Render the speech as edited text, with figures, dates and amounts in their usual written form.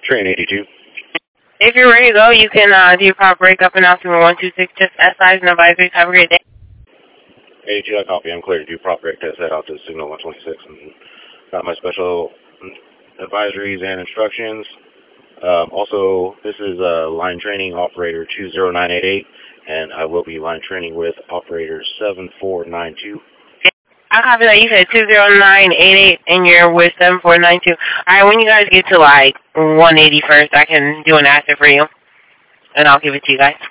Train 82. If you're ready to go, you can do your prop breakup announcement 126, just SIs and advisories. Have a great day. 82, I copy. I'm clear to do prop break test, head out to signal 126. And got my special advisories and instructions. Also, this is line training operator 20988, and I will be line training with operator 7492. I copy that. You said 20988, and you're with 7492. All right, when you guys get to like 181st, I can do an answer for you, and I'll give it to you guys.